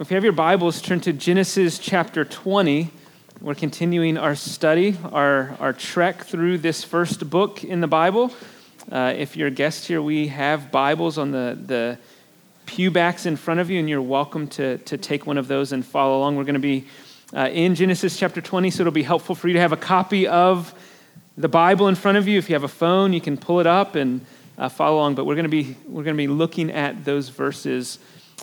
If you have your Bibles, turn to Genesis chapter 20. We're continuing our study, our trek through this first book in the Bible. If you're a guest here, we have Bibles on the pew backs in front of you, and you're welcome to take one of those and follow along. We're going to be in Genesis chapter 20, so it'll be helpful for you to have a copy of the Bible in front of you. If you have a phone, you can pull it up and follow along. But we're going to be looking at those verses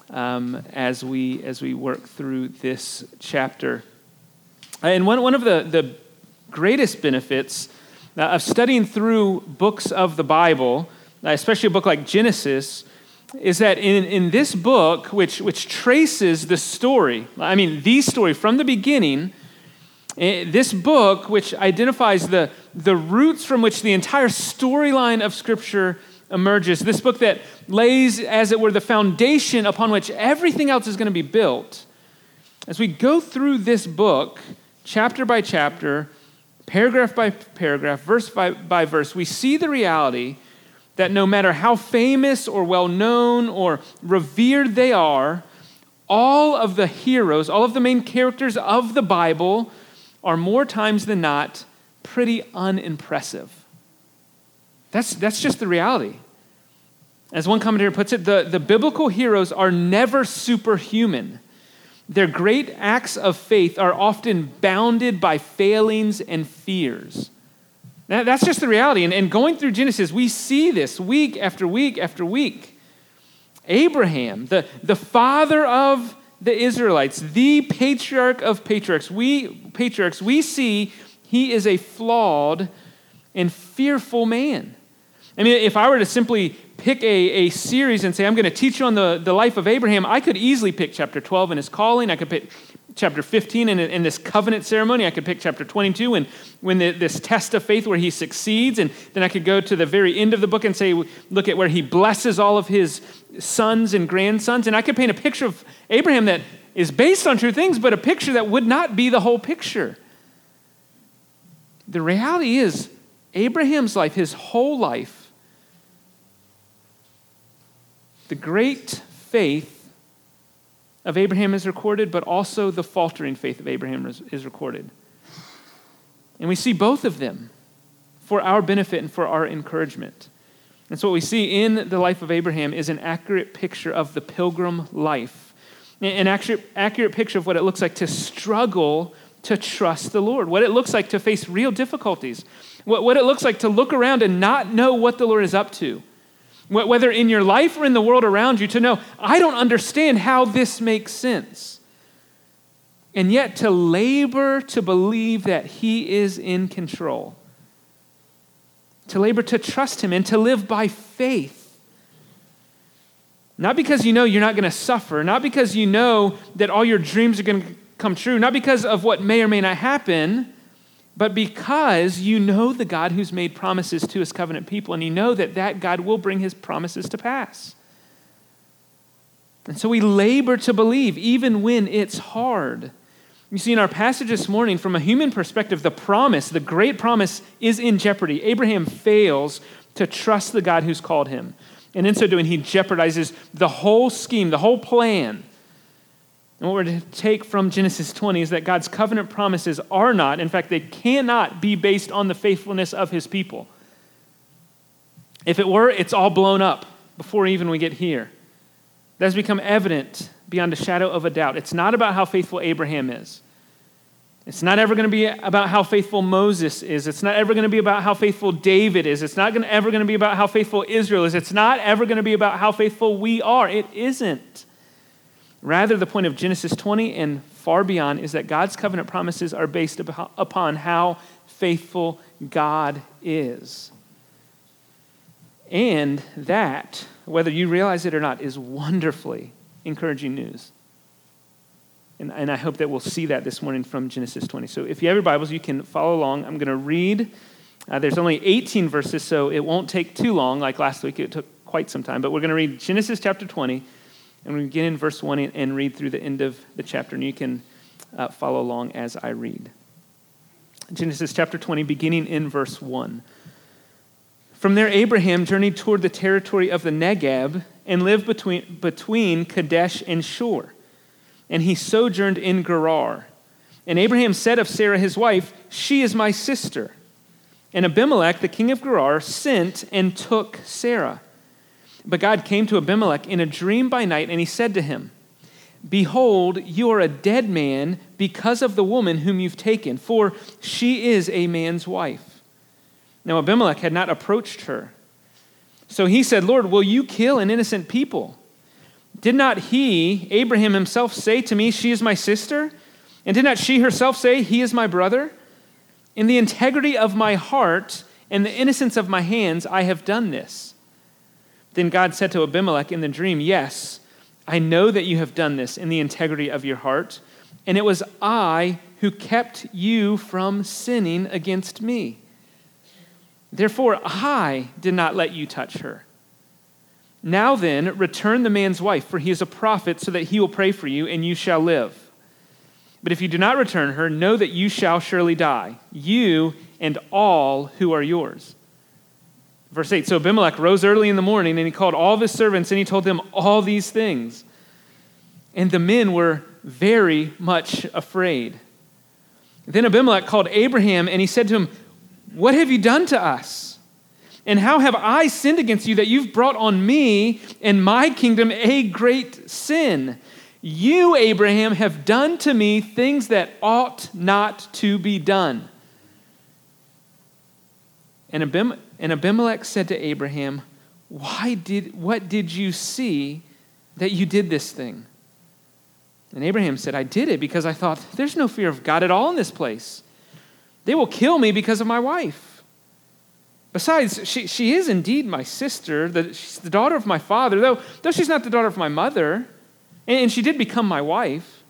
as we work through this chapter. And one of the greatest benefits of studying through books of the Bible, especially a book like Genesis, is that in this book, which traces the story from the beginning, this book, which identifies the roots from which the entire storyline of Scripture emerges, this book that lays, as it were, the foundation upon which everything else is going to be built. As we go through this book, chapter by chapter, paragraph by paragraph, verse by verse, we see the reality that no matter how famous or well-known or revered they are, all of the heroes, all of the main characters of the Bible are more times than not pretty unimpressive. That's just the reality. As one commentator puts it, the biblical heroes are never superhuman. Their great acts of faith are often bounded by failings and fears. Now, that's just the reality. And going through Genesis, we see this week after week after week. Abraham, the father of the Israelites, the patriarch of patriarchs, we see he is a flawed and fearful man. I mean, if I were to simply pick a series and say, I'm going to teach you on the life of Abraham, I could easily pick chapter 12 and his calling. I could pick chapter 15 in this covenant ceremony. I could pick chapter 22 when this test of faith where he succeeds. And then I could go to the very end of the book and say, look at where he blesses all of his sons and grandsons. And I could paint a picture of Abraham that is based on true things, but a picture that would not be the whole picture. The reality is, Abraham's life, his whole life, the great faith of Abraham is recorded, but also the faltering faith of Abraham is recorded. And we see both of them for our benefit and for our encouragement. And so what we see in the life of Abraham is an accurate picture of the pilgrim life, an accurate picture of what it looks like to struggle to trust the Lord, what it looks like to face real difficulties, what it looks like to look around and not know what the Lord is up to. Whether in your life or in the world around you, to know, I don't understand how this makes sense. And yet to labor to believe that he is in control. To labor to trust him and to live by faith. Not because you know you're not going to suffer, not because you know that all your dreams are going to come true, not because of what may or may not happen, but because you know the God who's made promises to his covenant people, and you know that God will bring his promises to pass. And so we labor to believe, even when it's hard. You see, in our passage this morning, from a human perspective, the great promise is in jeopardy. Abraham fails to trust the God who's called him. And in so doing, he jeopardizes the whole scheme, the whole plan. And what we're to take from Genesis 20 is that God's covenant promises are not, in fact, they cannot be based on the faithfulness of his people. If it were, it's all blown up before even we get here. That has become evident beyond a shadow of a doubt. It's not about how faithful Abraham is. It's not ever going to be about how faithful Moses is. It's not ever going to be about how faithful David is. It's not ever going to be about how faithful Israel is. It's not ever going to be about how faithful we are. It isn't. Rather, the point of Genesis 20 and far beyond is that God's covenant promises are based upon how faithful God is. And that, whether you realize it or not, is wonderfully encouraging news. And I hope that we'll see that this morning from Genesis 20. So if you have your Bibles, you can follow along. I'm going to read. There's only 18 verses, so it won't take too long. Like last week, it took quite some time. But we're going to read Genesis chapter 20. And we begin in verse 1 and read through the end of the chapter. And you can follow along as I read. Genesis chapter 20, beginning in verse 1. From there, Abraham journeyed toward the territory of the Negeb and lived between Kadesh and Shur. and he sojourned in Gerar. And Abraham said of Sarah his wife, "She is my sister." And Abimelech, the king of Gerar, sent and took Sarah. But God came to Abimelech in a dream by night, and he said to him, "Behold, you are a dead man because of the woman whom you've taken, for she is a man's wife." Now Abimelech had not approached her. So he said, "Lord, will you kill an innocent people? Did not he, Abraham himself, say to me, 'She is my sister'? And did not she herself say, 'He is my brother'? In the integrity of my heart and the innocence of my hands, I have done this." Then God said to Abimelech in the dream, "Yes, I know that you have done this in the integrity of your heart, and it was I who kept you from sinning against me. Therefore, I did not let you touch her. Now then, return the man's wife, for he is a prophet, so that he will pray for you, and you shall live. But if you do not return her, know that you shall surely die, you and all who are yours." Verse 8, so Abimelech rose early in the morning, and he called all of his servants, and he told them all these things. And the men were very much afraid. Then Abimelech called Abraham, and he said to him, "What have you done to us? And how have I sinned against you that you've brought on me and my kingdom a great sin? You, Abraham, have done to me things that ought not to be done." And Abimelech said to Abraham, what did you see that you did this thing?" And Abraham said, "I did it because I thought, there's no fear of God at all in this place. They will kill me because of my wife. Besides, she is indeed my sister, she's the daughter of my father, though she's not the daughter of my mother. And she did become my wife.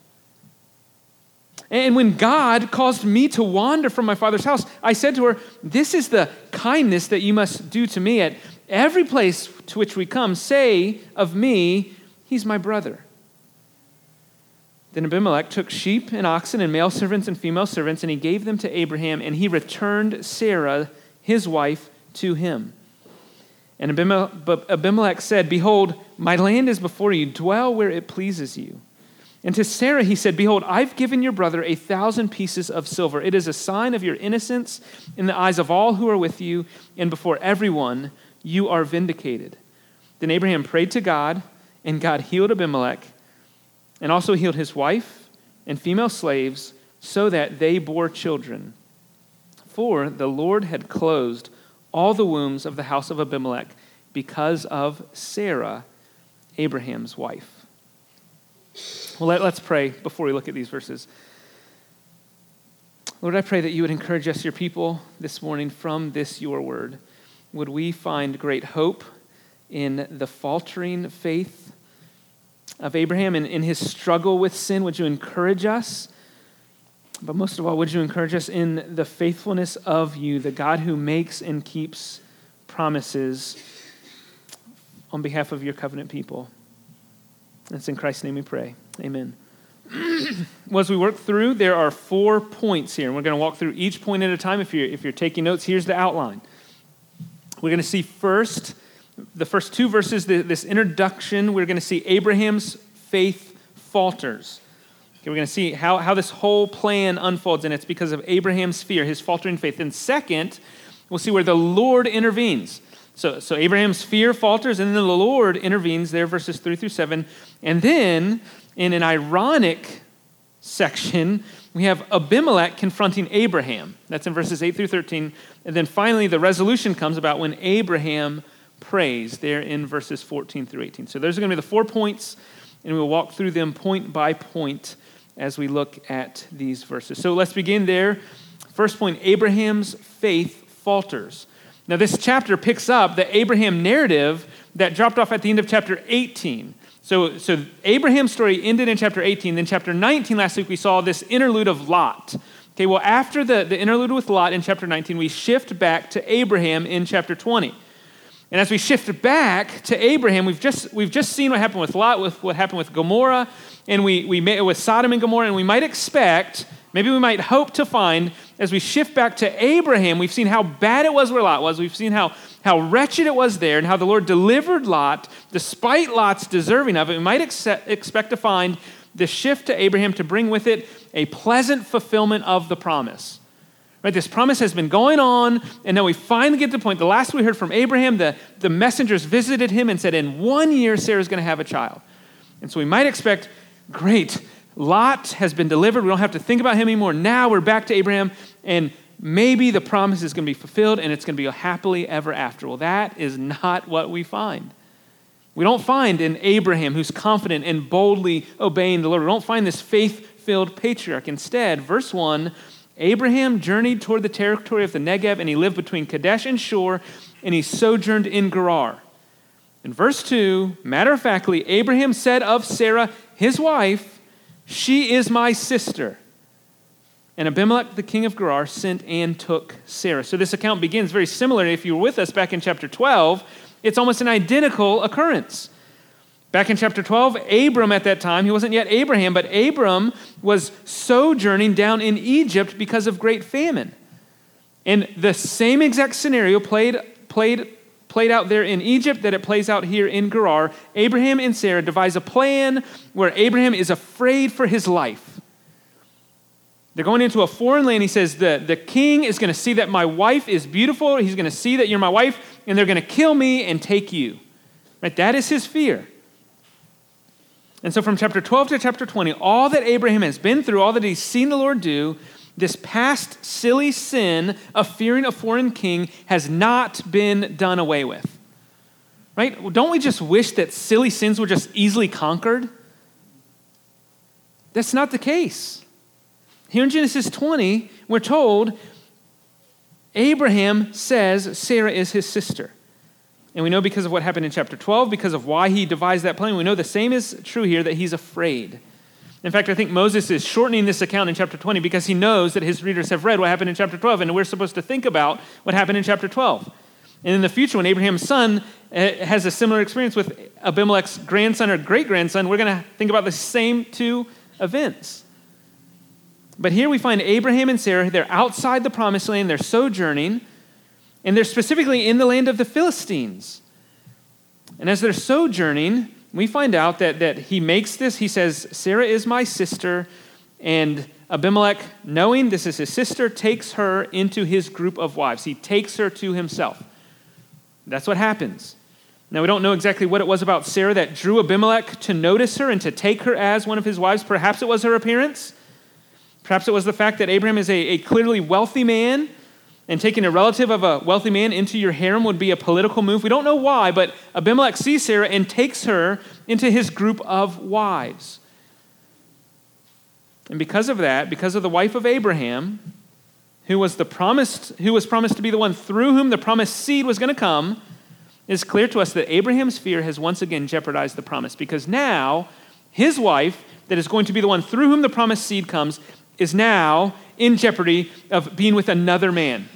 And when God caused me to wander from my father's house, I said to her, 'This is the kindness that you must do to me. At every place to which we come, say of me, he's my brother.' Then Abimelech took sheep and oxen and male servants and female servants, and he gave them to Abraham, and he returned Sarah, his wife, to him. And Abimelech said, 'Behold, my land is before you. Dwell where it pleases you.' And to Sarah he said, 'Behold, I've given your brother 1,000 pieces of silver. It is a sign of your innocence in the eyes of all who are with you, and before everyone you are vindicated.' Then Abraham prayed to God, and God healed Abimelech, and also healed his wife and female slaves, so that they bore children. For the Lord had closed all the wombs of the house of Abimelech because of Sarah, Abraham's wife." Well, let's pray before we look at these verses. Lord, I pray that you would encourage us, your people, this morning from this, your word. Would we find great hope in the faltering faith of Abraham and in his struggle with sin? Would you encourage us? But most of all, would you encourage us in the faithfulness of you, the God who makes and keeps promises on behalf of your covenant people? It's in Christ's name we pray. Amen. Well, as we work through, there are 4 points here, and we're going to walk through each point at a time. If you're taking notes, here's the outline. We're going to see first, the first 2 verses, this introduction. We're going to see Abraham's faith falters. Okay, we're going to see how this whole plan unfolds, and it's because of Abraham's fear, his faltering faith. And second, we'll see where the Lord intervenes. So Abraham's fear falters, and then the Lord intervenes there, verses 3 through 7. And then, in an ironic section, we have Abimelech confronting Abraham. That's in verses 8 through 13. And then finally, the resolution comes about when Abraham prays, there in verses 14 through 18. So those are going to be the 4 points, and we'll walk through them point by point as we look at these verses. So let's begin there. First point, Abraham's faith falters. Now this chapter picks up the Abraham narrative that dropped off at the end of chapter 18. So Abraham's story ended in chapter 18. Then chapter 19, last week, we saw this interlude of Lot. Okay, well, after the interlude with Lot in chapter 19, we shift back to Abraham in chapter 20. And as we shift back to Abraham, we've just seen what happened with Lot, with what happened with Gomorrah, and we met with Sodom and Gomorrah, and we might expect, maybe we might hope to find, as we shift back to Abraham, we've seen how bad it was where Lot was. We've seen how wretched it was there, and how the Lord delivered Lot, despite Lot's deserving of it. We might expect to find the shift to Abraham to bring with it a pleasant fulfillment of the promise. Right? This promise has been going on, and now we finally get to the point. The last we heard from Abraham, the messengers visited him and said, in 1 year, Sarah's going to have a child. And so we might expect, great, Lot has been delivered. We don't have to think about him anymore. Now we're back to Abraham, and maybe the promise is going to be fulfilled, and it's going to be a happily ever after. Well, that is not what we find. We don't find an Abraham who's confident and boldly obeying the Lord. We don't find this faith-filled patriarch. Instead, verse 1, Abraham journeyed toward the territory of the Negev, and he lived between Kadesh and Shur, and he sojourned in Gerar. In verse 2, matter-of-factly, Abraham said of Sarah, his wife, she is my sister. And Abimelech, the king of Gerar, sent and took Sarah. So this account begins very similarly. If you were with us back in chapter 12, it's almost an identical occurrence. Back in chapter 12, Abram at that time, he wasn't yet Abraham, but Abram was sojourning down in Egypt because of great famine. And the same exact scenario played out there in Egypt that it plays out here in Gerar. Abraham and Sarah devise a plan where Abraham is afraid for his life. They're going into a foreign land. He says, the king is going to see that my wife is beautiful. He's going to see that you're my wife, and they're going to kill me and take you. Right? That is his fear. And so from chapter 12 to chapter 20, all that Abraham has been through, all that he's seen the Lord do, this past silly sin of fearing a foreign king has not been done away with. Right? Don't we just wish that silly sins were just easily conquered? That's not the case. Here in Genesis 20, we're told Abraham says Sarah is his sister. And we know because of what happened in chapter 12, because of why he devised that plan, we know the same is true here, that he's afraid. In fact, I think Moses is shortening this account in chapter 20 because he knows that his readers have read what happened in chapter 12, and we're supposed to think about what happened in chapter 12. And in the future, when Abraham's son has a similar experience with Abimelech's grandson or great-grandson, we're going to think about the same two events. But here we find Abraham and Sarah, they're outside the promised land, they're sojourning, and they're specifically in the land of the Philistines. And as they're sojourning, we find out that he makes this, he says, Sarah is my sister, and Abimelech, knowing this is his sister, takes her into his group of wives. He takes her to himself. That's what happens. Now, we don't know exactly what it was about Sarah that drew Abimelech to notice her and to take her as one of his wives. Perhaps it was her appearance. Perhaps it was the fact that Abraham is a clearly wealthy man, and taking a relative of a wealthy man into your harem would be a political move. We don't know why, but Abimelech sees Sarah and takes her into his group of wives. And because of that, because of the wife of Abraham, who was promised to be the one through whom the promised seed was going to come, it's clear to us that Abraham's fear has once again jeopardized the promise, because now his wife, that is going to be the one through whom the promised seed comes, is now in jeopardy of being with another man.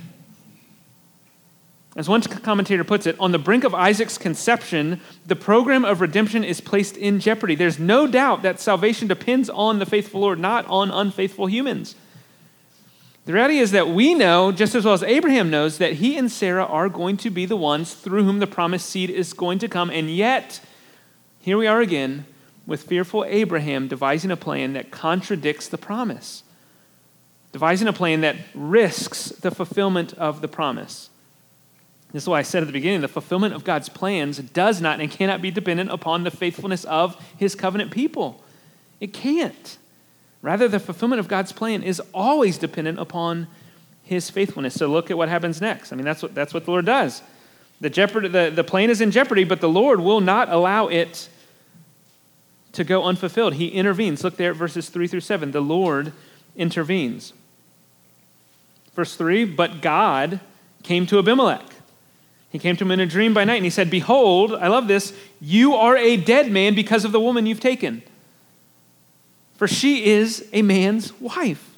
As one commentator puts it, on the brink of Isaac's conception, the program of redemption is placed in jeopardy. There's no doubt that salvation depends on the faithful Lord, not on unfaithful humans. The reality is that we know, just as well as Abraham knows, that he and Sarah are going to be the ones through whom the promised seed is going to come. And yet, here we are again with fearful Abraham devising a plan that contradicts the promise, devising a plan that risks the fulfillment of the promise. This is why I said at the beginning, the fulfillment of God's plans does not and cannot be dependent upon the faithfulness of his covenant people. It can't. Rather, the fulfillment of God's plan is always dependent upon his faithfulness. So look at what happens next. I mean, that's what the Lord does. The plan is in jeopardy, but the Lord will not allow it to go unfulfilled. He intervenes. Look there at verses 3 through 7. The Lord intervenes. Verse 3, but God came to Abimelech. He came to him in a dream by night, and he said, behold, I love this, you are a dead man because of the woman you've taken, for she is a man's wife.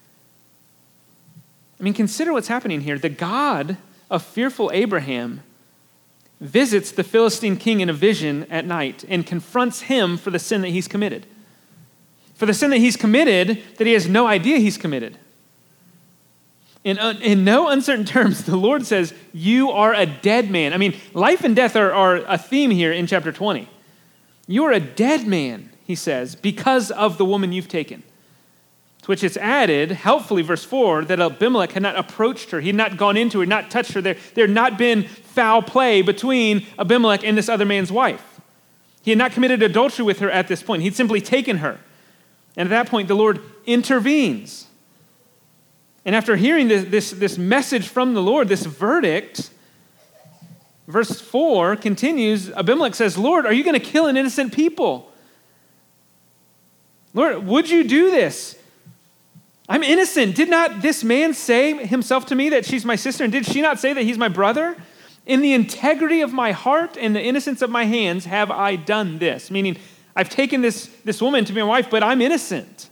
I mean, consider what's happening here. The God of fearful Abraham visits the Philistine king in a vision at night and confronts him for the sin that he's committed. For the sin that he's committed that he has no idea he's committed. In no uncertain terms, the Lord says, you are a dead man. I mean, life and death are a theme here in chapter 20. You are a dead man. he says, because of the woman you've taken. To which it's added, helpfully, verse 4, that Abimelech had not approached her. He had not gone into her, not touched her. There had not been foul play between Abimelech and this other man's wife. He had not committed adultery with her at this point. He'd simply taken her. And at that point, the Lord intervenes. And after hearing this message from the Lord, this verdict, verse 4 continues, Abimelech says, Lord, are you going to kill an innocent people? Lord, would you do this? I'm innocent. Did not this man say himself to me that she's my sister? And did she not say that he's my brother? In the integrity of my heart and the innocence of my hands have I done this. Meaning, I've taken this woman to be my wife, but I'm innocent.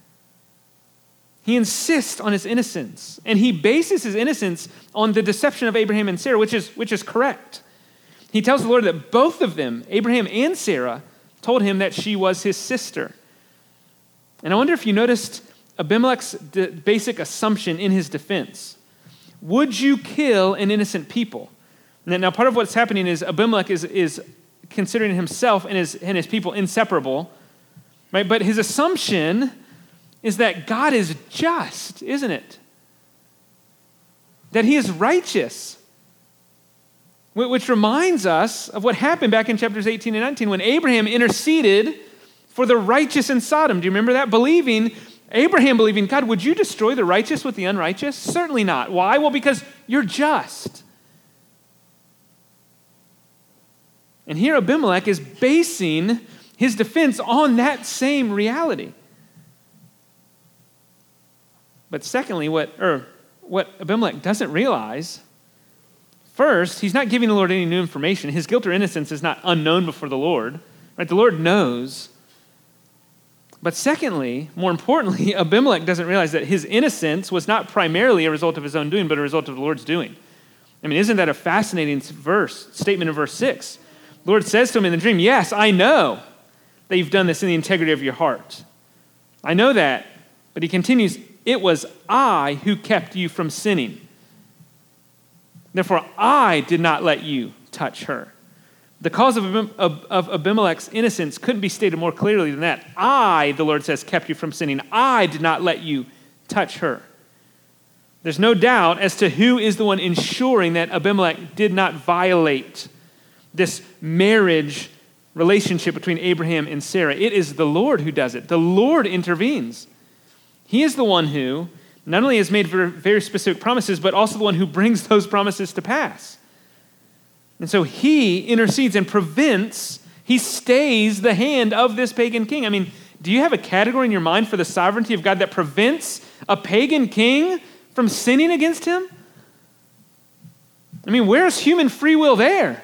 He insists on his innocence. And he bases his innocence on the deception of Abraham and Sarah, which is correct. He tells the Lord that both of them, Abraham and Sarah, told him that she was his sister. And I wonder if you noticed Abimelech's basic assumption in his defense. Would you kill an innocent people? Now, part of what's happening is Abimelech is considering himself and his people inseparable, right? But his assumption is that God is just, isn't it? That he is righteous. Which reminds us of what happened back in chapters 18 and 19 when Abraham interceded for the righteous in Sodom. Do you remember that? Abraham believing, God, would you destroy the righteous with the unrighteous? Certainly not. Why? Well, because you're just. And here Abimelech is basing his defense on that same reality. But secondly, what Abimelech doesn't realize, first, he's not giving the Lord any new information. His guilt or innocence is not unknown before the Lord. Right? The Lord knows. But secondly, more importantly, Abimelech doesn't realize that his innocence was not primarily a result of his own doing, but a result of the Lord's doing. I mean, isn't that a fascinating statement in verse 6? The Lord says to him in the dream, yes, I know that you've done this in the integrity of your heart. I know that. But he continues, it was I who kept you from sinning. Therefore, I did not let you touch her. The cause of Abimelech's innocence couldn't be stated more clearly than that. I, the Lord says, kept you from sinning. I did not let you touch her. There's no doubt as to who is the one ensuring that Abimelech did not violate this marriage relationship between Abraham and Sarah. It is the Lord who does it. The Lord intervenes. He is the one who not only has made very specific promises, but also the one who brings those promises to pass. And so he intercedes and prevents, he stays the hand of this pagan king. I mean, do you have a category in your mind for the sovereignty of God that prevents a pagan king from sinning against him? I mean, where's human free will there?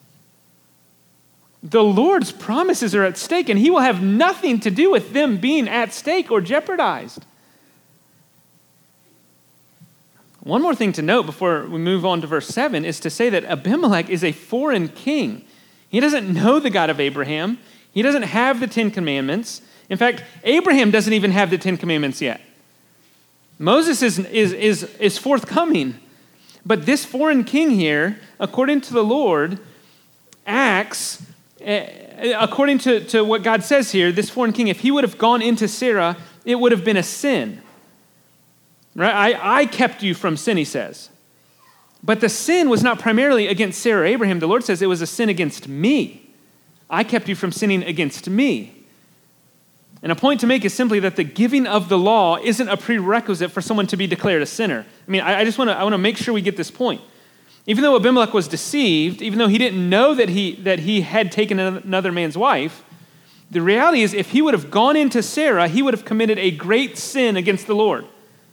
The Lord's promises are at stake, and he will have nothing to do with them being at stake or jeopardized. One more thing to note before we move on to verse 7 is to say that Abimelech is a foreign king. He doesn't know the God of Abraham. He doesn't have the Ten Commandments. In fact, Abraham doesn't even have the Ten Commandments yet. Moses is forthcoming. But this foreign king here, according to the Lord, acts according to what God says here. This foreign king, if he would have gone into Sarah, it would have been a sin. Right? I kept you from sin, he says. But the sin was not primarily against Sarah or Abraham. The Lord says it was a sin against me. I kept you from sinning against me. And a point to make is simply that the giving of the law isn't a prerequisite for someone to be declared a sinner. I mean, I want to make sure we get this point. Even though Abimelech was deceived, even though he didn't know that he had taken another man's wife, the reality is if he would have gone into Sarah, he would have committed a great sin against the Lord.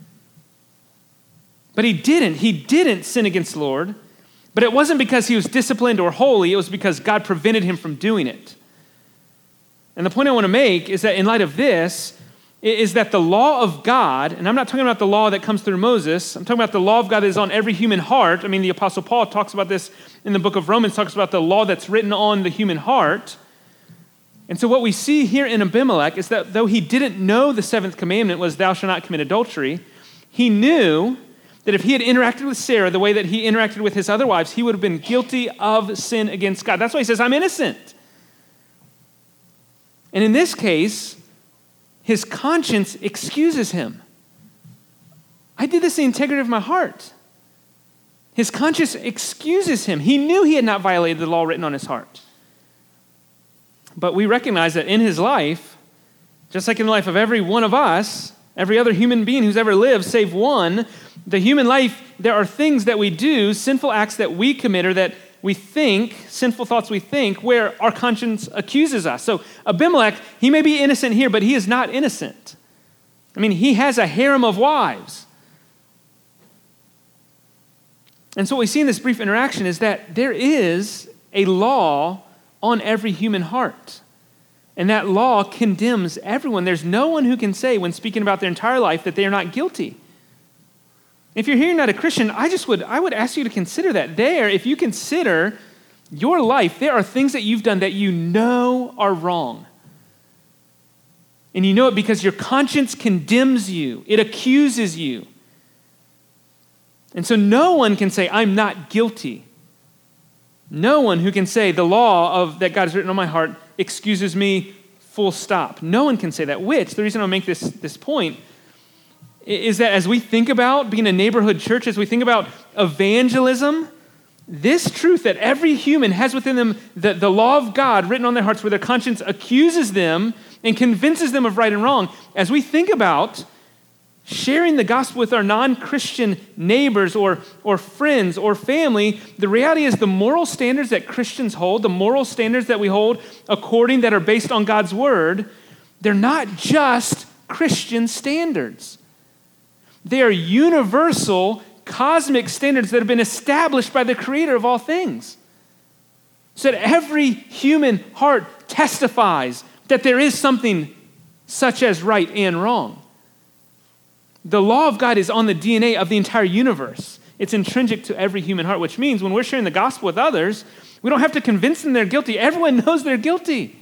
But he didn't. He didn't sin against the Lord. But it wasn't because he was disciplined or holy. It was because God prevented him from doing it. And the point I want to make is that in light of this, is that the law of God, and I'm not talking about the law that comes through Moses, I'm talking about the law of God that is on every human heart. I mean, the Apostle Paul talks about this in the book of Romans, talks about the law that's written on the human heart. And so what we see here in Abimelech is that though he didn't know the seventh commandment was thou shalt not commit adultery, he knew that if he had interacted with Sarah the way that he interacted with his other wives, he would have been guilty of sin against God. That's why he says, I'm innocent. And in this case, his conscience excuses him. I did this in the integrity of my heart. His conscience excuses him. He knew he had not violated the law written on his heart. But we recognize that in his life, just like in the life of every one of us, every other human being who's ever lived, save one, the human life, there are things that we do, sinful acts that we commit or that we think, sinful thoughts we think, where our conscience accuses us. So Abimelech, he may be innocent here, but he is not innocent. I mean, he has a harem of wives. And so what we see in this brief interaction is that there is a law on every human heart. And that law condemns everyone. There's no one who can say, when speaking about their entire life, that they are not guilty. If you're here and not a Christian, I would ask you to consider that. If you consider your life, there are things that you've done that you know are wrong. And you know it because your conscience condemns you. It accuses you. And so no one can say, I'm not guilty. No one who can say the law that God has written on my heart excuses me, full stop. No one can say that, which, the reason I'll make this point is that as we think about being a neighborhood church, as we think about evangelism, this truth that every human has within them the law of God written on their hearts where their conscience accuses them and convinces them of right and wrong, as we think about sharing the gospel with our non-Christian neighbors or friends or family, the reality is the moral standards that Christians hold, the moral standards that we hold that are based on God's word, they're not just Christian standards. They are universal, cosmic standards that have been established by the creator of all things. So that every human heart testifies that there is something such as right and wrong. The law of God is on the DNA of the entire universe. It's intrinsic to every human heart, which means when we're sharing the gospel with others, we don't have to convince them they're guilty. Everyone knows they're guilty.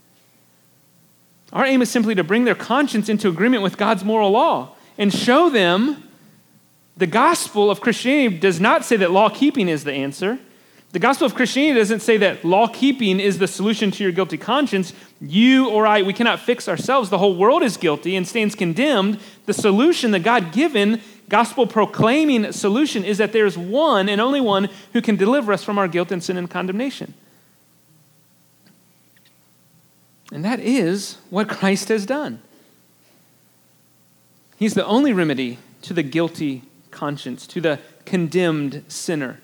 Our aim is simply to bring their conscience into agreement with God's moral law and show them the gospel of Christianity does not say that law-keeping is the answer. The gospel of Christianity doesn't say that law-keeping is the solution to your guilty conscience. You or I, we cannot fix ourselves. The whole world is guilty and stands condemned. The solution, the God-given, gospel-proclaiming solution is that there is one and only one who can deliver us from our guilt and sin and condemnation. And that is what Christ has done. He's the only remedy to the guilty conscience, to the condemned sinner.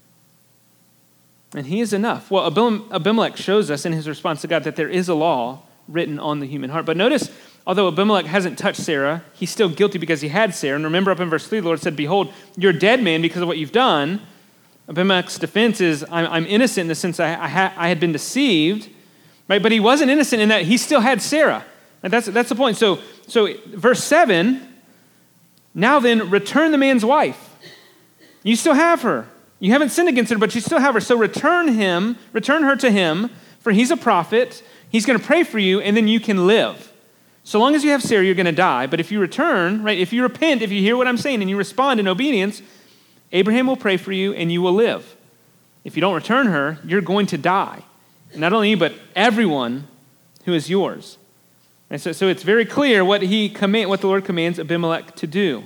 And he is enough. Well, Abimelech shows us in his response to God that there is a law written on the human heart. But notice, although Abimelech hasn't touched Sarah, he's still guilty because he had Sarah. And remember up in verse 3, the Lord said, behold, you're a dead man because of what you've done. Abimelech's defense is, I'm innocent in the sense I had been deceived. Right? But he wasn't innocent in that he still had Sarah. And that's the point. So verse 7, now then, return the man's wife. You still have her. You haven't sinned against her, but you still have her. So return her to him, for he's a prophet. He's going to pray for you, and then you can live. So long as you have Sarah, you're going to die. But if you return, right, if you repent, if you hear what I'm saying, and you respond in obedience, Abraham will pray for you, and you will live. If you don't return her, you're going to die. And not only you, but everyone who is yours. And so it's very clear what the Lord commands Abimelech to do.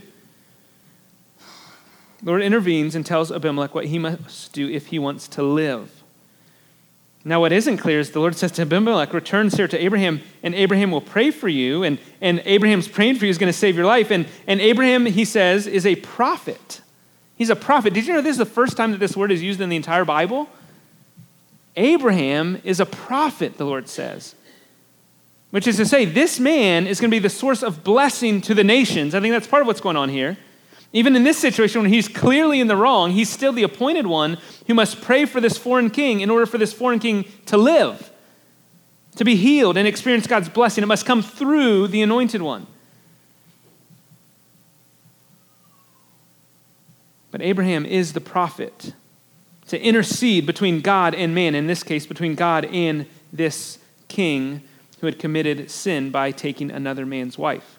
The Lord intervenes and tells Abimelech what he must do if he wants to live. Now, what isn't clear is the Lord says to Abimelech, return Sarah to Abraham, and Abraham will pray for you, and Abraham's praying for you is going to save your life. And Abraham, he says, is a prophet. He's a prophet. Did you know this is the first time that this word is used in the entire Bible? Abraham is a prophet, the Lord says. Which is to say, this man is going to be the source of blessing to the nations. I think that's part of what's going on here. Even in this situation, when he's clearly in the wrong, he's still the appointed one who must pray for this foreign king in order for this foreign king to live, to be healed and experience God's blessing. It must come through the anointed one. But Abraham is the prophet to intercede between God and man, in this case, between God and this king who had committed sin by taking another man's wife.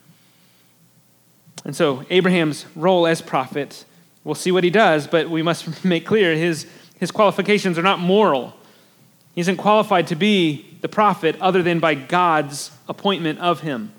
And so Abraham's role as prophet, we'll see what he does, but we must make clear his qualifications are not moral. He isn't qualified to be the prophet other than by God's appointment of him.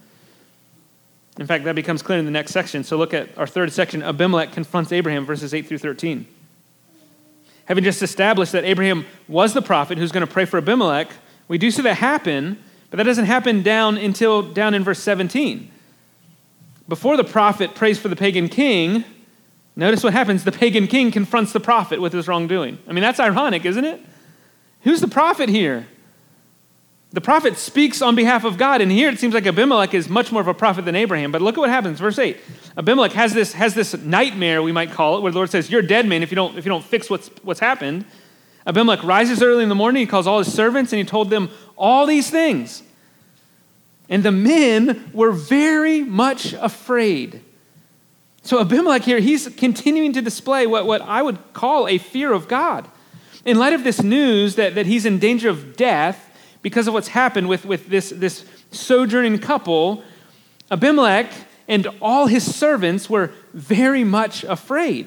In fact, that becomes clear in the next section. So look at our third section. Abimelech confronts Abraham, verses 8 through 13. Having just established that Abraham was the prophet who's going to pray for Abimelech, we do see that happen, but that doesn't happen down in verse 17. Before the prophet prays for the pagan king, notice what happens. The pagan king confronts the prophet with his wrongdoing. I mean, that's ironic, isn't it? Who's the prophet here? The prophet speaks on behalf of God, and here it seems like Abimelech is much more of a prophet than Abraham. But look at what happens, verse 8. Abimelech has this nightmare, we might call it, where the Lord says, "You're a dead man if you don't fix what's happened." Abimelech rises early in the morning, he calls all his servants, and he told them all these things. And the men were very much afraid. So Abimelech here, he's continuing to display what I would call a fear of God. In light of this news that he's in danger of death because of what's happened with this sojourning couple, Abimelech and all his servants were very much afraid.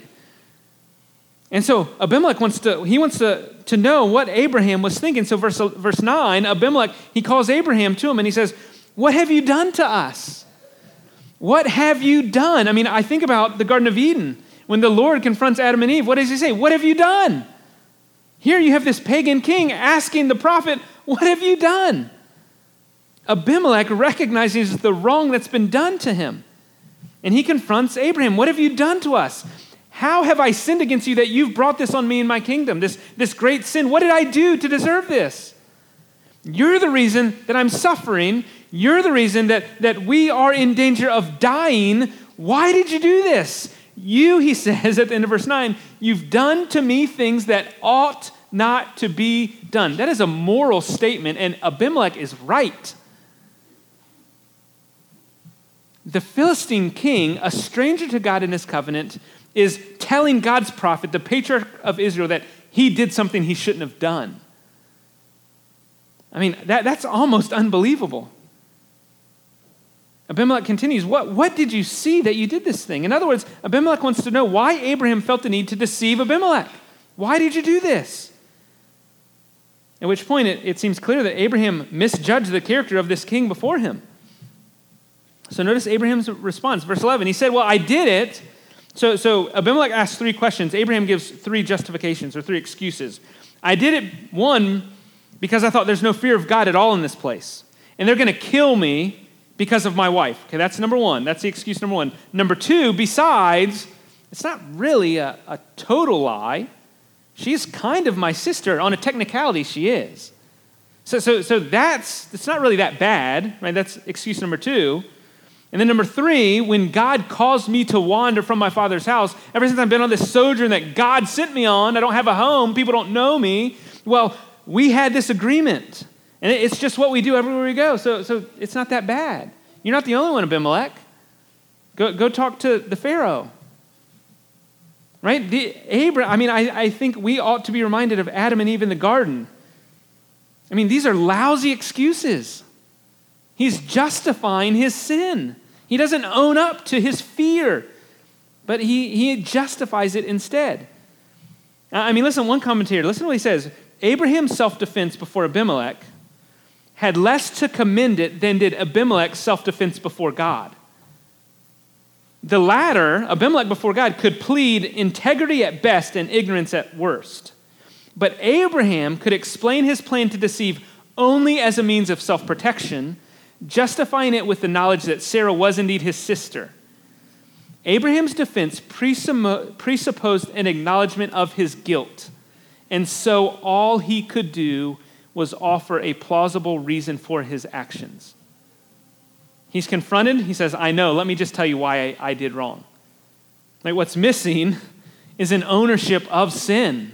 And so Abimelech wants to know what Abraham was thinking. So verse 9, Abimelech, he calls Abraham to him and he says, "What have you done to us? What have you done?" I mean, I think about the Garden of Eden. When the Lord confronts Adam and Eve, what does he say? "What have you done?" Here you have this pagan king asking the prophet, "What have you done?" Abimelech recognizes the wrong that's been done to him. And he confronts Abraham. "What have you done to us? How have I sinned against you that you've brought this on me and my kingdom, this great sin? What did I do to deserve this? You're the reason that I'm suffering. You're the reason that we are in danger of dying. Why did you do this? You," he says at the end of verse 9, "you've done to me things that ought not to be done." That is a moral statement, and Abimelech is right. The Philistine king, a stranger to God in his covenant, is telling God's prophet, the patriarch of Israel, that he did something he shouldn't have done. I mean, that's almost unbelievable. Abimelech continues, what did you see that you did this thing? In other words, Abimelech wants to know why Abraham felt the need to deceive Abimelech. Why did you do this? At which point it seems clear that Abraham misjudged the character of this king before him. So notice Abraham's response. Verse 11, he said, "Well, I did it." So Abimelech asks three questions. Abraham gives three justifications or three excuses. "I did it, one, because I thought there's no fear of God at all in this place. And they're going to kill me because of my wife." Okay, that's number one. That's the excuse number one. Number two, besides, it's not really a total lie. She's kind of my sister. On a technicality, she is. So it's not really that bad, right? That's excuse number two. And then number three, when God caused me to wander from my father's house, ever since I've been on this sojourn that God sent me on, I don't have a home, people don't know me. Well, we had this agreement. And it's just what we do everywhere we go. So it's not that bad. You're not the only one, Abimelech. Go talk to the Pharaoh. Right? I think we ought to be reminded of Adam and Eve in the garden. I mean, these are lousy excuses. He's justifying his sin. He doesn't own up to his fear, but he justifies it instead. I mean, listen, one commentator, listen to what he says. Abraham's self-defense before Abimelech had less to commend it than did Abimelech's self-defense before God. The latter, Abimelech before God, could plead integrity at best and ignorance at worst. But Abraham could explain his plan to deceive only as a means of self-protection, justifying it with the knowledge that Sarah was indeed his sister. Abraham's defense presupposed an acknowledgement of his guilt, and so all he could do was offer a plausible reason for his actions. He's confronted, he says, "I know, let me just tell you why I did wrong." Like, what's missing is an ownership of sin,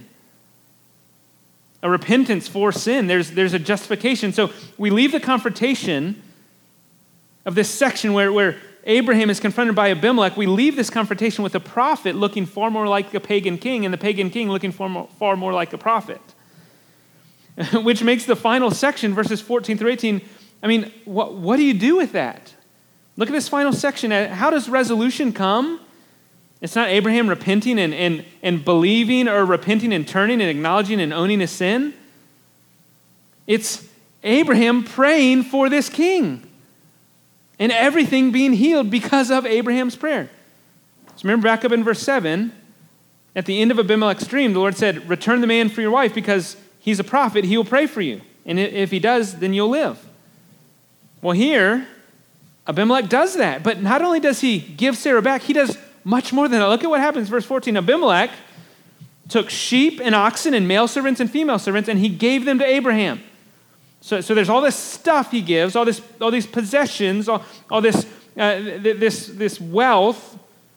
a repentance for sin. There's a justification. So we leave the confrontation of this section where Abraham is confronted by Abimelech. We leave this confrontation with a prophet looking far more like a pagan king and the pagan king looking far more like a prophet. Which makes the final section, verses 14 through 18, I mean, what do you do with that? Look at this final section. How does resolution come? It's not Abraham repenting and believing or repenting and turning and acknowledging and owning his sin. It's Abraham praying for this king and everything being healed because of Abraham's prayer. So remember back up in verse 7, at the end of Abimelech's dream, the Lord said, return the man for your wife because he's a prophet, he will pray for you. And if he does, then you'll live. Well, here, Abimelech does that. But not only does he give Sarah back, he does much more than that. Look at what happens, verse 14. Abimelech took sheep and oxen and male servants and female servants, and he gave them to Abraham. So there's all this stuff he gives, all these possessions, all this this wealth,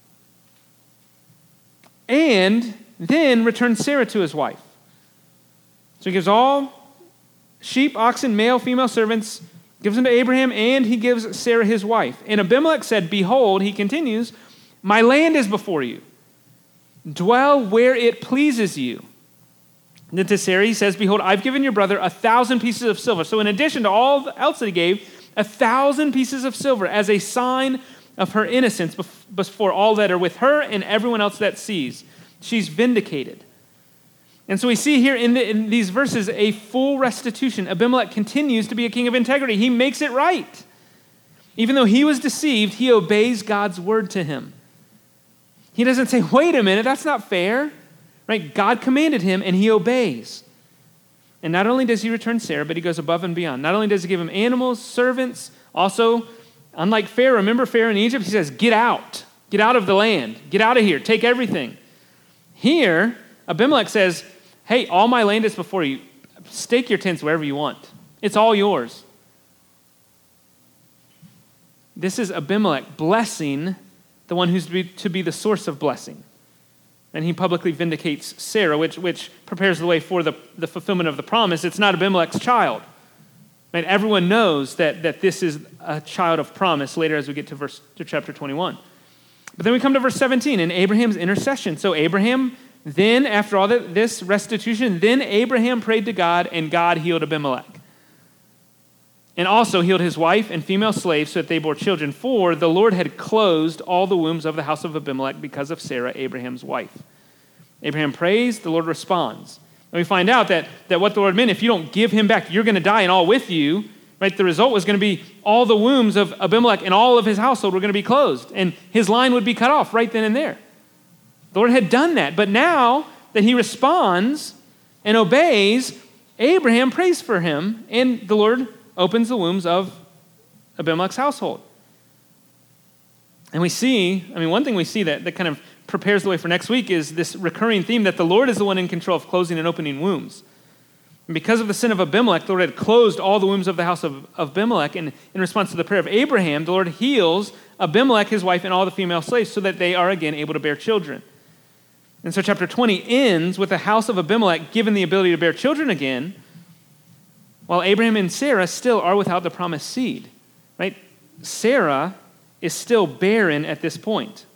and then returns Sarah to his wife. So he gives all sheep, oxen, male, female servants, gives them to Abraham, and he gives Sarah his wife. And Abimelech said, behold, he continues, my land is before you. Dwell where it pleases you. And then to Sarah he says, behold, I've given your brother 1,000 pieces of silver. So in addition to all else that he gave, 1,000 pieces of silver as a sign of her innocence before all that are with her and everyone else that sees. She's vindicated. And so we see here in these verses a full restitution. Abimelech continues to be a king of integrity. He makes it right. Even though he was deceived, he obeys God's word to him. He doesn't say, wait a minute, that's not fair. Right? God commanded him and he obeys. And not only does he return Sarah, but he goes above and beyond. Not only does he give him animals, servants, also, unlike Pharaoh, remember Pharaoh in Egypt, he says, get out of the land, get out of here, take everything. Here, Abimelech says, hey, all my land is before you. Stake your tents wherever you want. It's all yours. This is Abimelech blessing the one who's to be the source of blessing. And he publicly vindicates Sarah, which prepares the way for the fulfillment of the promise. It's not Abimelech's child. Right? Everyone knows that this is a child of promise later as we get to chapter 21. But then we come to verse 17 in Abraham's intercession. So Abraham, then after all this restitution, then Abraham prayed to God and God healed Abimelech. And also healed his wife and female slaves so that they bore children. For the Lord had closed all the wombs of the house of Abimelech because of Sarah, Abraham's wife. Abraham prays, the Lord responds. And we find out that what the Lord meant, if you don't give him back, you're going to die and all with you. Right? The result was going to be all the wombs of Abimelech and all of his household were going to be closed. And his line would be cut off right then and there. The Lord had done that. But now that he responds and obeys, Abraham prays for him and the Lord opens the wombs of Abimelech's household. And we see, one thing we see that kind of prepares the way for next week is this recurring theme that the Lord is the one in control of closing and opening wombs. And because of the sin of Abimelech, the Lord had closed all the wombs of the house of Abimelech. And in response to the prayer of Abraham, the Lord heals Abimelech, his wife, and all the female slaves so that they are again able to bear children. And so chapter 20 ends with the house of Abimelech given the ability to bear children again, while Abraham and Sarah still are without the promised seed, right? Sarah is still barren at this point.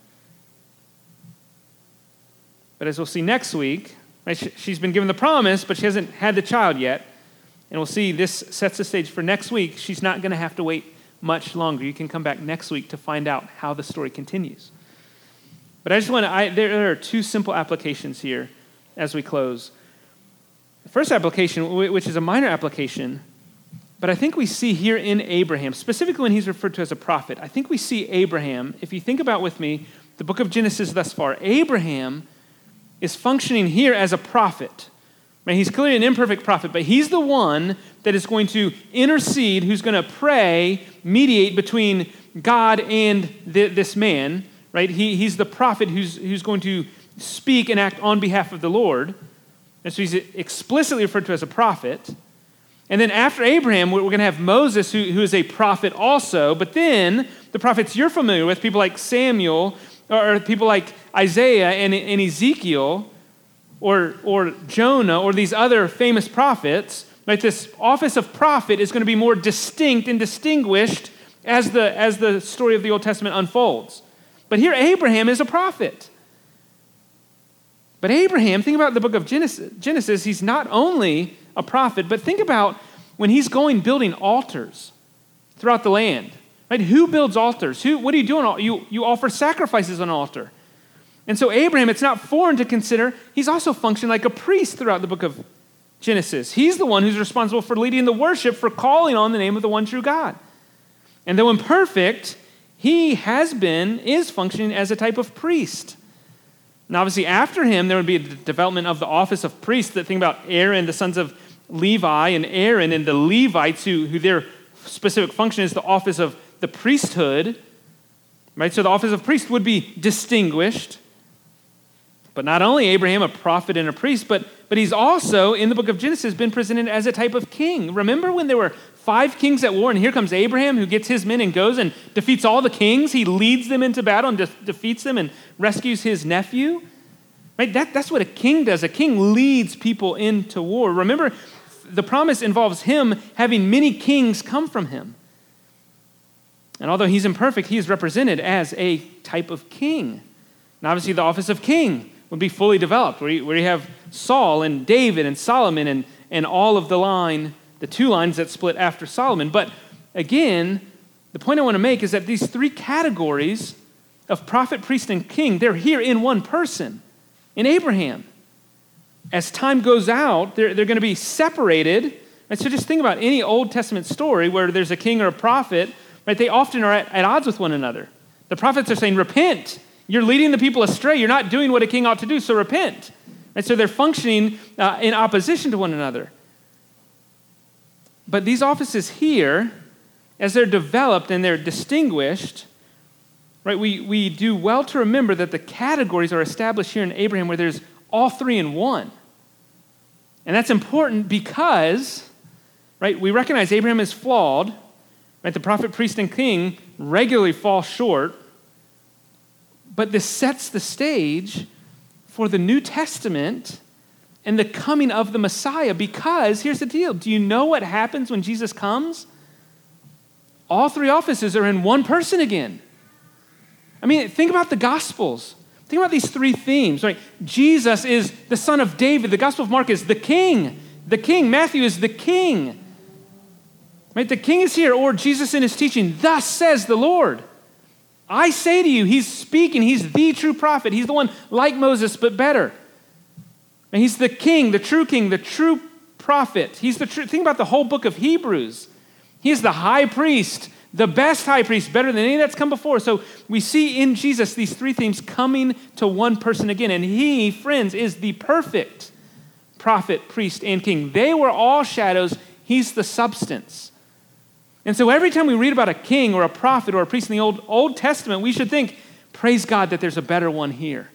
But as we'll see next week, right, she's been given the promise, but she hasn't had the child yet. And we'll see this sets the stage for next week. She's not going to have to wait much longer. You can come back next week to find out how the story continues. But I just want to, there are two simple applications here as we close. The first application, which is a minor application, but I think we see here in Abraham, specifically when he's referred to as a prophet, I think we see Abraham, if you think about with me, the book of Genesis thus far, Abraham is functioning here as a prophet. Right? He's clearly an imperfect prophet, but he's the one that is going to intercede, who's going to pray, mediate between God and this man. Right? He's the prophet who's going to speak and act on behalf of the Lord. And so he's explicitly referred to as a prophet. And then after Abraham, we're going to have Moses, who is a prophet also. But then the prophets you're familiar with, people like Samuel, or people like Isaiah and Ezekiel, or Jonah, or these other famous prophets, right? This office of prophet is going to be more distinct and distinguished as the story of the Old Testament unfolds. But here Abraham is a prophet. But Abraham, think about the book of Genesis, he's not only a prophet, but think about when he's going building altars throughout the land. Right? Who builds altars? What do you do? You offer sacrifices on an altar. And so Abraham, it's not foreign to consider, he's also functioned like a priest throughout the book of Genesis. He's the one who's responsible for leading the worship, for calling on the name of the one true God. And though imperfect, he is functioning as a type of priest. And obviously after him, there would be a development of the office of priest. That think about Aaron, the sons of Levi, and Aaron and the Levites, who their specific function is the office of the priesthood. Right? So the office of priest would be distinguished. But not only Abraham, a prophet and a priest, but he's also, in the book of Genesis, been presented as a type of king. Remember when there were 5 kings at war, and here comes Abraham, who gets his men and goes and defeats all the kings. He leads them into battle and defeats them and rescues his nephew. Right? That's what a king does. A king leads people into war. Remember, the promise involves him having many kings come from him. And although he's imperfect, he is represented as a type of king. And obviously the office of king would be fully developed, where you have Saul and David and Solomon and all of the 2 lines that split after Solomon. But again, the point I want to make is that these 3 categories of prophet, priest, and king, they're here in one person, in Abraham. As time goes out, they're going to be separated. Right? So just think about any Old Testament story where there's a king or a prophet, right? They often are at odds with one another. The prophets are saying, repent. You're leading the people astray. You're not doing what a king ought to do, so repent. And so they're functioning in opposition to one another. But these offices here, as they're developed and they're distinguished, right, we do well to remember that the categories are established here in Abraham where there's all 3 in one. And that's important because, right, we recognize Abraham is flawed. Right, the prophet, priest, and king regularly fall short. But this sets the stage for the New Testament and the coming of the Messiah, because here's the deal. Do you know what happens when Jesus comes? All 3 offices are in one person again. I mean, think about the Gospels. Think about these 3 themes, right? Jesus is the son of David. The Gospel of Mark is the king. The king. Matthew is the king. Right? The king is here, or Jesus in his teaching, thus says the Lord. I say to you, he's speaking. He's the true prophet. He's the one like Moses, but better. And he's the king, the true prophet. He's the true. Think about the whole book of Hebrews. He is the high priest, the best high priest, better than any that's come before. So we see in Jesus these 3 themes coming to one person again. And he, friends, is the perfect prophet, priest, and king. They were all shadows. He's the substance. And so every time we read about a king or a prophet or a priest in the Old Testament, we should think, praise God that there's a better one here.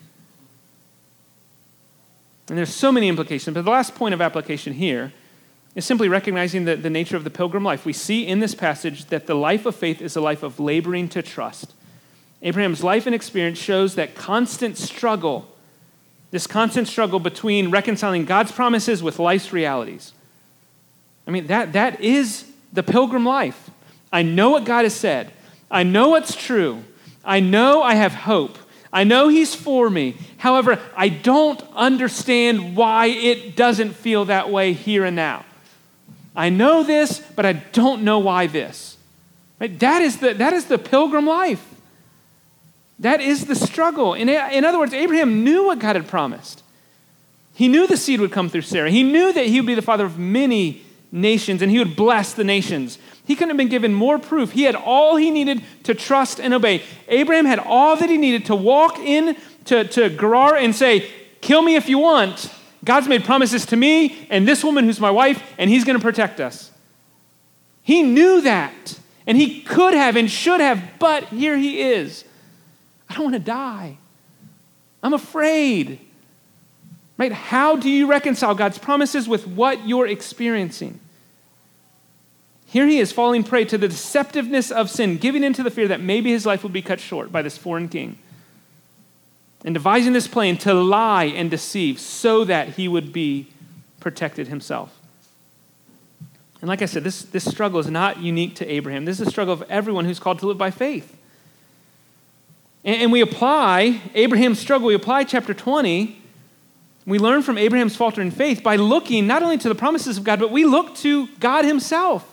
And there's so many implications, but the last point of application here is simply recognizing the nature of the pilgrim life. We see in this passage that the life of faith is a life of laboring to trust. Abraham's life and experience shows that constant struggle, this constant struggle between reconciling God's promises with life's realities. I mean, that is the pilgrim life. I know what God has said. I know what's true. I know I have hope. I know he's for me. However, I don't understand why it doesn't feel that way here and now. I know this, but I don't know why this. Right? That is the pilgrim life. That is the struggle. In other words, Abraham knew what God had promised. He knew the seed would come through Sarah. He knew that he would be the father of many nations, and he would bless the nations. He couldn't have been given more proof. He had all he needed to trust and obey. Abraham had all that he needed to walk in to Gerar and say, kill me if you want. God's made promises to me and this woman who's my wife, and he's going to protect us. He knew that, and he could have and should have, but here he is. I don't want to die. I'm afraid. Right? How do you reconcile God's promises with what you're experiencing? Here he is falling prey to the deceptiveness of sin, giving into the fear that maybe his life would be cut short by this foreign king, and devising this plan to lie and deceive so that he would be protected himself. And like I said, this struggle is not unique to Abraham. This is a struggle of everyone who's called to live by faith. And we apply Abraham's struggle, we apply chapter 20. We learn from Abraham's faltering faith by looking not only to the promises of God, but we look to God himself.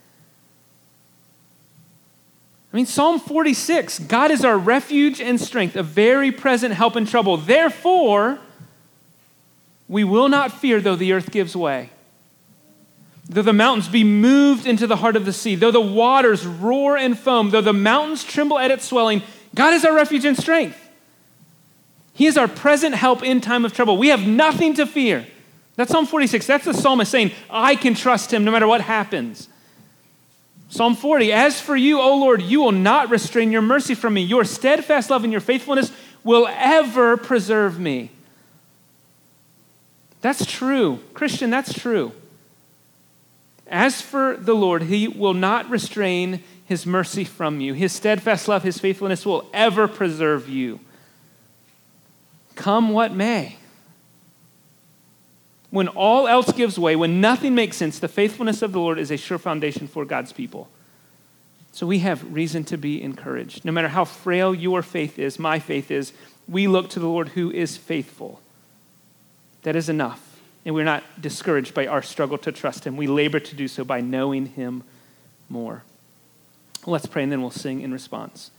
I mean, Psalm 46, God is our refuge and strength, a very present help in trouble. Therefore, we will not fear though the earth gives way. Though the mountains be moved into the heart of the sea, though the waters roar and foam, though the mountains tremble at its swelling, God is our refuge and strength. He is our present help in time of trouble. We have nothing to fear. That's Psalm 46. That's the psalmist saying, I can trust him no matter what happens. Psalm 40, as for you, O Lord, you will not restrain your mercy from me. Your steadfast love and your faithfulness will ever preserve me. That's true. Christian, that's true. As for the Lord, he will not restrain his mercy from you. His steadfast love, his faithfulness will ever preserve you. Come what may. When all else gives way, when nothing makes sense, the faithfulness of the Lord is a sure foundation for God's people. So we have reason to be encouraged. No matter how frail your faith is, my faith is, we look to the Lord who is faithful. That is enough. And we're not discouraged by our struggle to trust him. We labor to do so by knowing him more. Let's pray and then we'll sing in response.